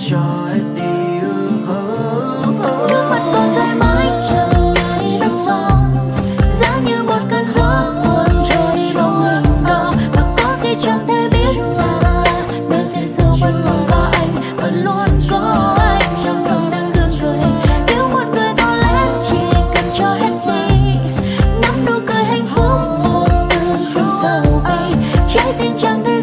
cho hết đi. Nước mắt còn rơi mãi chẳng nhà đi đâu son, giá như một cơn gió cuốn trôi bóng hình đó. Và có khi chẳng thể biết rằng là nơi phía sau vẫn luôn có anh, và luôn có anh trong lòng đang gương cười. Yêu một người có lẽ chỉ cần cho hết đi, ngắm nụ cười hạnh phúc vô tư không sầu bi, trái tim chẳng thể